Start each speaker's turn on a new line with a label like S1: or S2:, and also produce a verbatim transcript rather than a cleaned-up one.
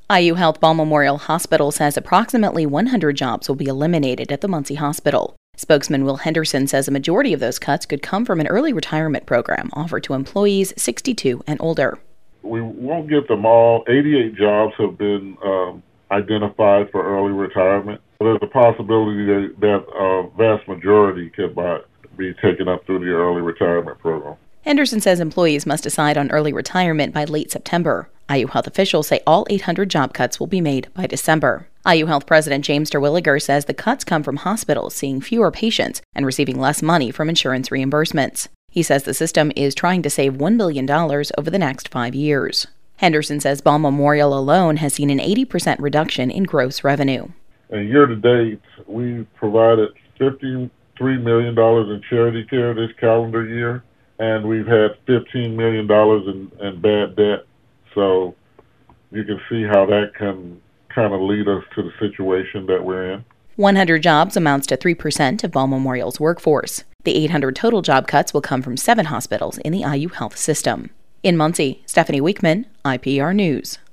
S1: I U Health Ball Memorial Hospital says approximately one hundred jobs will be eliminated at the Muncie Hospital. Spokesman Will Henderson says a majority of those cuts could come from an early retirement program offered to employees sixty-two and older.
S2: We won't get them all. eighty-eight jobs have been um, identified for early retirement. There's a possibility that, that a vast majority could be taken up through the early retirement program.
S1: Henderson says employees must decide on early retirement by late September. I U Health officials say all eight hundred job cuts will be made by December. I U Health President James Terwilliger says the cuts come from hospitals seeing fewer patients and receiving less money from insurance reimbursements. He says the system is trying to save one billion dollars over the next five years. Henderson says Ball Memorial alone has seen an eighty percent reduction in gross revenue.
S2: And year to date, we provided fifty-three million dollars in charity care this calendar year, and we've had fifteen million dollars in, in bad debt. So you can see how that can kind of lead us to the situation that we're in.
S1: one hundred jobs amounts to three percent of Ball Memorial's workforce. The eight hundred total job cuts will come from seven hospitals in the I U Health system. In Muncie, Stephanie Weekman, I P R News.